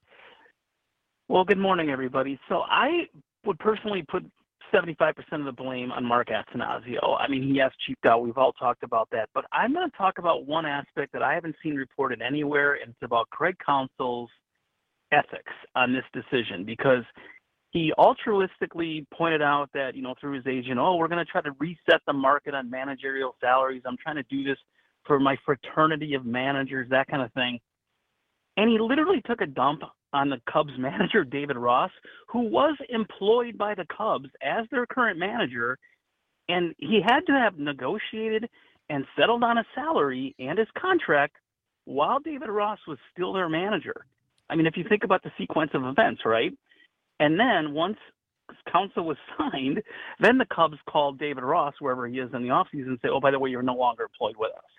Well, good morning, everybody. So I would personally put 75% of the blame on Mark Attanasio. I mean, he has cheaped out. We've all talked about that. But I'm going to talk about one aspect that I haven't seen reported anywhere, and it's about Craig Counsell's ethics on this decision, because he altruistically pointed out that, through his agent, we're going to try to reset the market on managerial salaries. I'm trying to do this for my fraternity of managers, that kind of thing. And he literally took a dump on the Cubs manager, David Ross, who was employed by the Cubs as their current manager. And he had to have negotiated and settled on a salary and his contract while David Ross was still their manager. I mean, if you think about the sequence of events, right? And then once Counsell was signed, then the Cubs called David Ross, wherever he is in the offseason, and say, oh, by the way, you're no longer employed with us.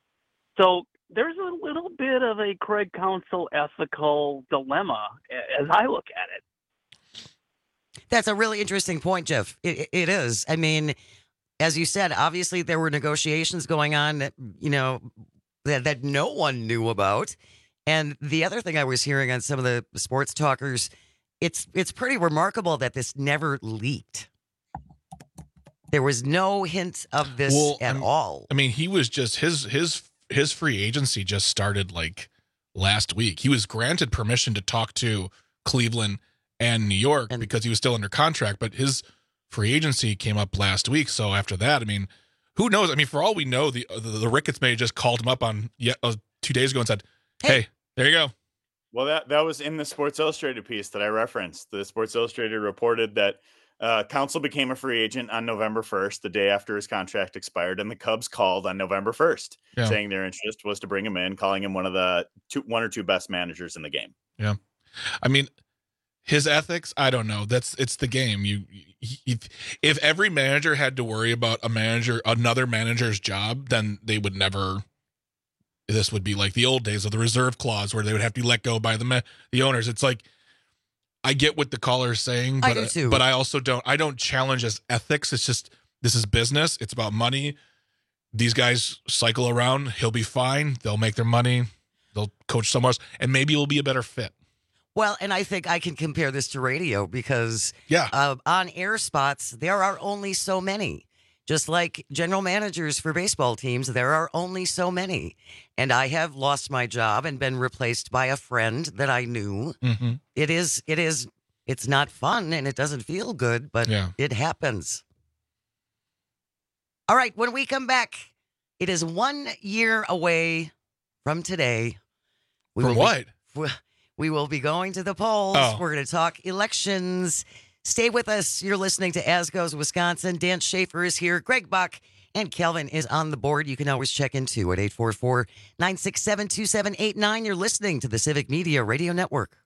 So there's a little bit of a Craig Counsell ethical dilemma as I look at it. That's a really interesting point, Jeff. It is. I mean, as you said, obviously there were negotiations going on that, that no one knew about. And the other thing I was hearing on some of the sports talkers, it's pretty remarkable that this never leaked. There was no hint of this at all. I mean, he was just his free agency just started like last week. He was granted permission to talk to Cleveland and New York because he was still under contract, but his free agency came up last week. So after that, I mean, who knows? I mean, for all we know, the Ricketts may have just called him up on 2 days ago and said, hey, there you go. Well, that was in the Sports Illustrated piece that I referenced. The Sports Illustrated reported that Counsell became a free agent on November 1st, the day after his contract expired, and the Cubs called on November 1st, saying their interest was to bring him in, calling him one of the one or two best managers in the game. Yeah. I mean, his ethics, I don't know. It's the game. If every manager had to worry about another manager's job, then they would never. This would be like the old days of the reserve clause where they would have to be let go by the owners. It's like, I get what the caller is saying, but I do too. But I also don't challenge his ethics. It's just, this is business. It's about money. These guys cycle around. He'll be fine. They'll make their money. They'll coach somewhere else, and maybe it'll be a better fit. Well, and I think I can compare this to radio because on air spots, there are only so many. Just like general managers for baseball teams, there are only so many. And I have lost my job and been replaced by a friend that I knew. Mm-hmm. It's not fun and it doesn't feel good, but it happens. All right, when we come back, it is 1 year away from today. We will be going to the polls. Oh. We're going to talk elections. Stay with us. You're listening to As Goes Wisconsin. Dan Schaefer is here. Greg Buck and Kelvin is on the board. You can always check in too at 844-967-2789. You're listening to the Civic Media Radio Network.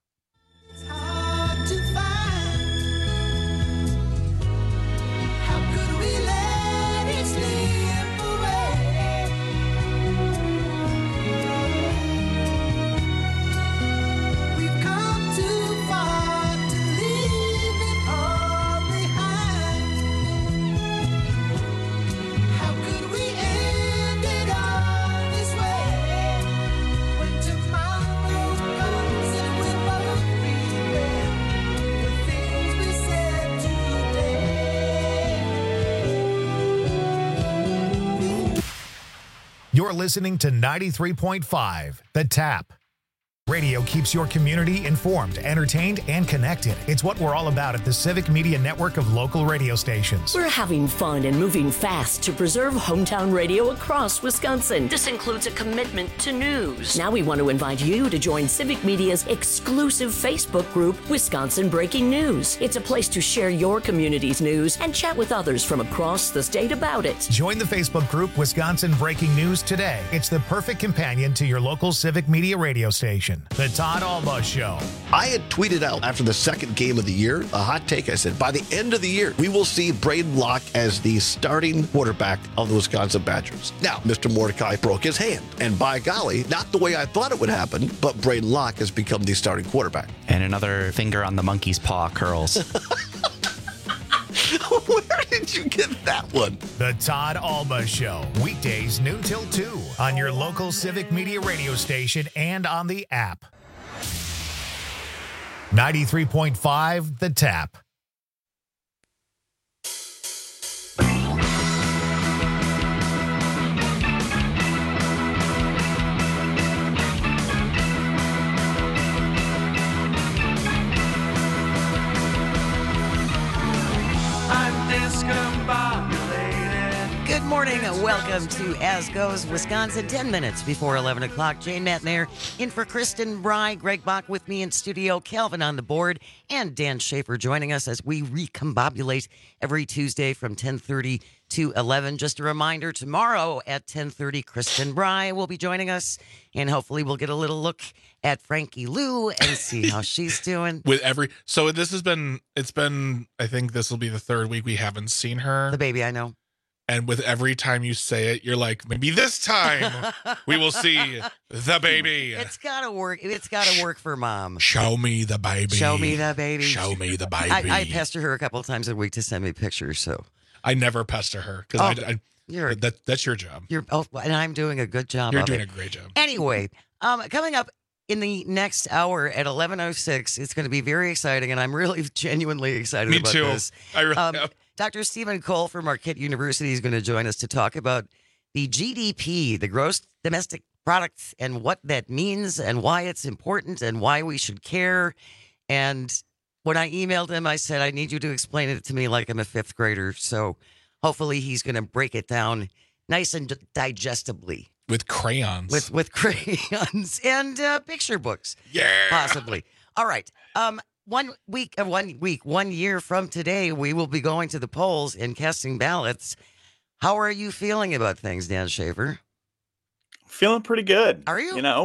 You're listening to 93.5, The Tap. Radio keeps your community informed, entertained, and connected. It's what we're all about at the Civic Media Network of local radio stations. We're having fun and moving fast to preserve hometown radio across Wisconsin. This includes a commitment to news. Now we want to invite you to join Civic Media's exclusive Facebook group, Wisconsin Breaking News. It's a place to share your community's news and chat with others from across the state about it. Join the Facebook group Wisconsin Breaking News today. It's the perfect companion to your local Civic Media radio station. The Todd Alba Show. I had tweeted out after the second game of the year, a hot take. I said, by the end of the year, we will see Braden Locke as the starting quarterback of the Wisconsin Badgers. Now, Mr. Mordecai broke his hand. And by golly, not the way I thought it would happen, but Braden Locke has become the starting quarterback. And another finger on the monkey's paw curls. Where did you get that one? The Todd Alba Show. Weekdays noon till 2 on your local Civic Media radio station and on the app. 93.5 The Tap. Good morning. Welcome to As Goes Wisconsin. 10 minutes before 11 o'clock. Jane Matnair in for Kristen Bry. Greg Bach with me in studio. Calvin on the board. And Dan Schaefer joining us as we recombobulate every Tuesday from 10:30 to 11. Just a reminder, tomorrow at 10:30, Kristen Bry will be joining us. And hopefully we'll get a little look at Frankie Lou and see how she's doing. So this has been, I think this will be the third week we haven't seen her. The baby, I know. And with every time you say it, you're like, maybe this time we will see the baby. It's gotta work. It's gotta work for mom. Show me the baby. Show me the baby. Show me the baby. I pester her a couple of times a week to send me pictures. So I never pester her because that's your job. And I'm doing a good job. You're doing a great job. Anyway, coming up in the next hour at 11:06, it's going to be very exciting, and I'm really genuinely excited about this. I really am. Dr. Stephen Cole from Marquette University is going to join us to talk about the GDP, the gross domestic product, and what that means and why it's important and why we should care. And when I emailed him, I said, I need you to explain it to me like I'm a fifth grader. So hopefully he's going to break it down nice and digestibly. With crayons. With crayons and picture books. Yeah. Possibly. All right. 1 year from today, we will be going to the polls and casting ballots. How are you feeling about things, Dan Schaefer? Feeling pretty good. Are you? You know,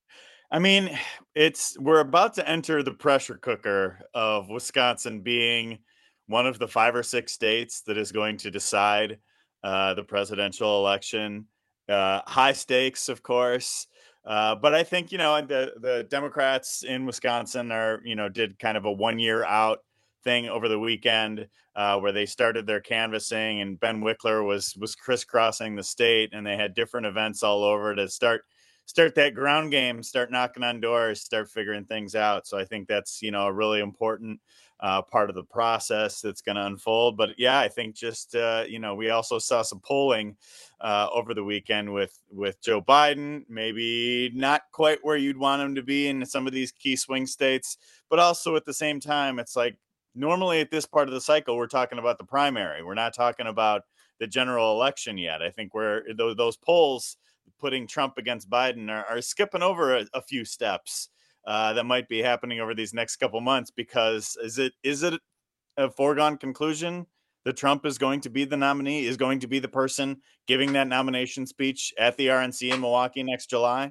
we're about to enter the pressure cooker of Wisconsin being one of the 5 or 6 states that is going to decide the presidential election. High stakes, of course. But I think, the Democrats in Wisconsin did kind of a 1 year out thing over the weekend where they started their canvassing, and Ben Wickler was crisscrossing the state, and they had different events all over to start that ground game, start knocking on doors, start figuring things out. So I think that's, a really important part of the process that's going to unfold. But yeah, I think just, we also saw some polling over the weekend with Joe Biden, maybe not quite where you'd want him to be in some of these key swing states, but also at the same time, it's like normally at this part of the cycle, we're talking about the primary. We're not talking about the general election yet. I think those polls putting Trump against Biden are skipping over a few steps that might be happening over these next couple months, because is it a foregone conclusion that Trump is going to be the nominee, is going to be the person giving that nomination speech at the RNC in Milwaukee next July?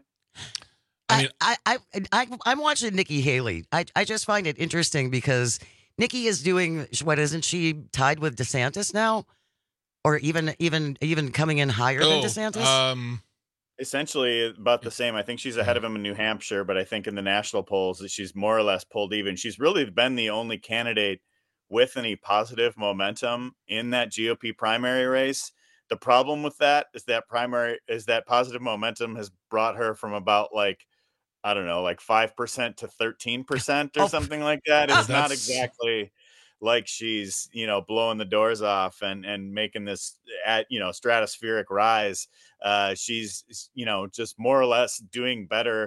I'm watching Nikki Haley. I just find it interesting because Nikki is doing what, isn't she tied with DeSantis now, or even coming in higher than DeSantis? Essentially about the same. I think she's ahead of him in New Hampshire, but I think in the national polls that she's more or less pulled even. She's really been the only candidate with any positive momentum in that GOP primary race. The problem with that is that positive momentum has brought her from about 5% to 13% or something like that. It's not exactly like she's, blowing the doors off and making this stratospheric rise. She's, just more or less doing better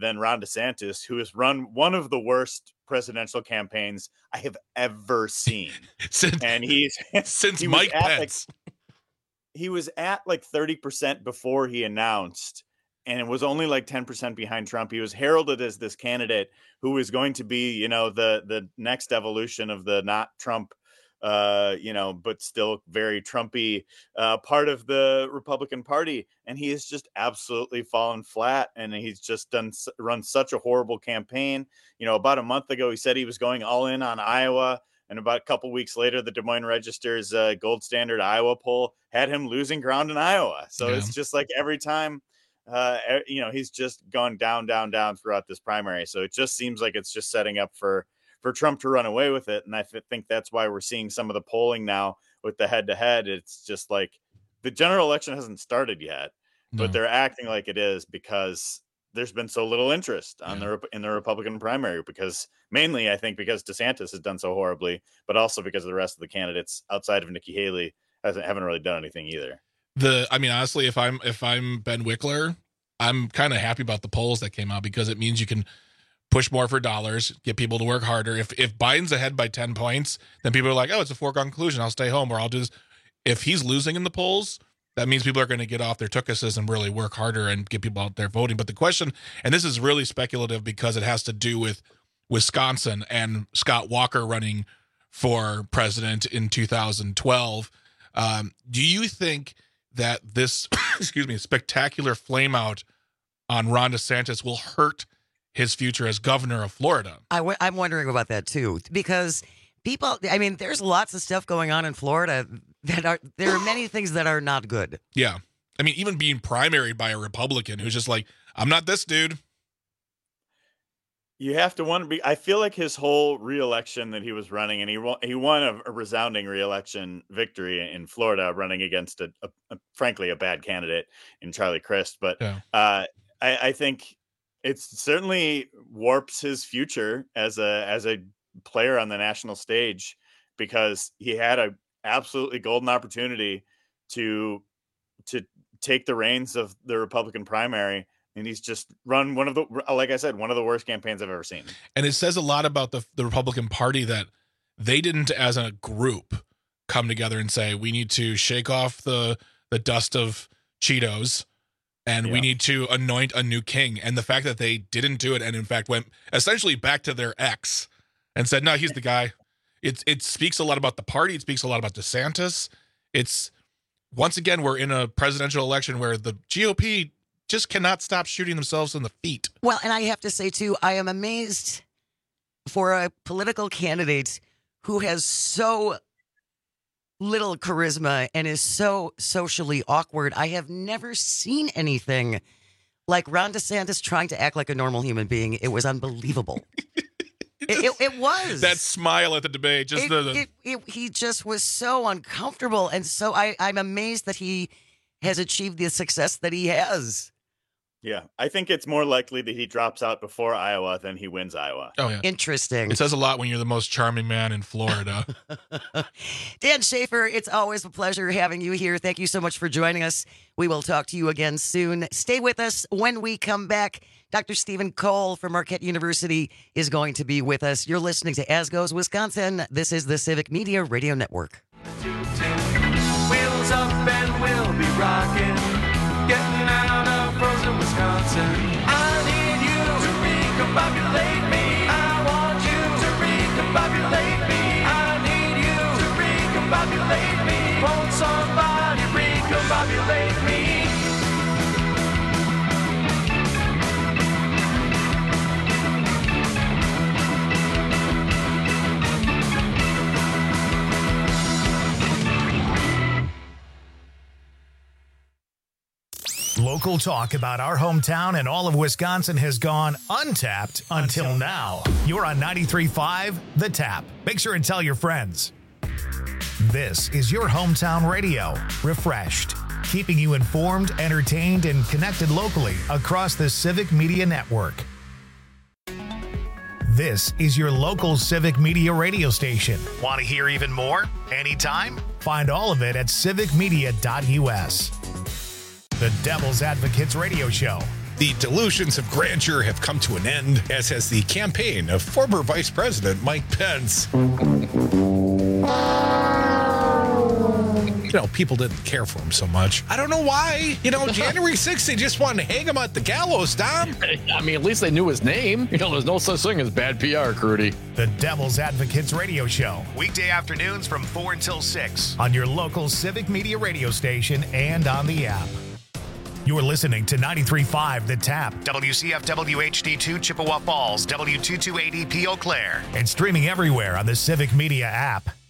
than Ron DeSantis, who has run one of the worst presidential campaigns I have ever seen. And since Mike Pence. He was at like 30% before he announced, and it was only like 10% behind Trump. He was heralded as this candidate who was going to be, you know, the next evolution of the not Trump, you know, but still very Trumpy part of the Republican Party. And he has just absolutely fallen flat. And he's just run such a horrible campaign. You know, about a month ago, he said he was going all in on Iowa. And about a couple weeks later, the Des Moines Register's gold standard Iowa poll had him losing ground in Iowa. So it's just like every time, you know, he's just gone down, down, down throughout this primary. So it just seems like it's just setting up for Trump to run away with it. And I think that's why we're seeing some of the polling now with the head-to-head. It's just like the general election hasn't started yet, but they're acting like it is because there's been so little interest in the Republican primary, because mainly I think because DeSantis has done so horribly, but also because the rest of the candidates outside of Nikki Haley haven't really done anything either. I mean, honestly, if I'm Ben Wickler, I'm kind of happy about the polls that came out, because it means you can push more for dollars, get people to work harder. If Biden's ahead by 10 points, then people are like, oh, it's a foregone conclusion, I'll stay home, or I'll do this. If he's losing in the polls, that means people are going to get off their tuchuses and really work harder and get people out there voting. But the question, and this is really speculative because it has to do with Wisconsin and Scott Walker running for president in 2012. Do you think that this, spectacular flameout on Ron DeSantis will hurt his future as governor of Florida? I'm wondering about that too, because there's lots of stuff going on in Florida there are many things that are not good. Yeah. I mean, even being primaried by a Republican who's just like, I'm not this dude. You have to wonder. I feel like his whole re-election that he was running, and he won a resounding re-election victory in Florida, running against frankly a bad candidate in Charlie Crist. But I think it certainly warps his future as a player on the national stage, because he had a absolutely golden opportunity to take the reins of the Republican primary, and he's just run one of the worst campaigns I've ever seen. And it says a lot about the Republican Party that they didn't, as a group, come together and say, we need to shake off the dust of Cheetos and we need to anoint a new king. And the fact that they didn't do it, and in fact went essentially back to their ex and said, no, he's the guy. It speaks a lot about the party. It speaks a lot about DeSantis. It's, once again, we're in a presidential election where the GOP just cannot stop shooting themselves in the feet. Well, and I have to say, too, I am amazed for a political candidate who has so little charisma and is so socially awkward. I have never seen anything like Ron DeSantis trying to act like a normal human being. It was unbelievable. It was. That smile at the debate. He just was so uncomfortable. And so I'm amazed that he has achieved the success that he has. Yeah, I think it's more likely that he drops out before Iowa than he wins Iowa. Oh, yeah. Interesting. It says a lot when you're the most charming man in Florida. Dan Schaefer, it's always a pleasure having you here. Thank you so much for joining us. We will talk to you again soon. Stay with us. When we come back, Dr. Stephen Cole from Marquette University is going to be with us. You're listening to As Goes Wisconsin. This is the Civic Media Radio Network. Wheels up and we'll be rocking, getting out of frozen Wisconsin. I need you to recombobulate me. I want you to recombobulate me. I need you to recombobulate me. Won't somebody recombobulate me? Local talk about our hometown and all of Wisconsin has gone untapped until now. You're on 93.5 The Tap. Make sure and tell your friends. This is your hometown radio, refreshed, keeping you informed, entertained, and connected locally across the Civic Media Network. This is your local Civic Media radio station. Want to hear even more? Anytime? Find all of it at civicmedia.us. The Devil's Advocates Radio Show. The delusions of grandeur have come to an end, as has the campaign of former Vice President Mike Pence. People didn't care for him so much. I don't know why. January 6th, they just wanted to hang him at the gallows, Tom. I mean, at least they knew his name. There's no such thing as bad PR, Crudy. The Devil's Advocates Radio Show, weekday afternoons from 4 until 6 on your local Civic Media radio station and on the app. You're listening to 93.5 The Tap, WCFW HD2 Chippewa Falls, W228EP Eau Claire, and streaming everywhere on the Civic Media app.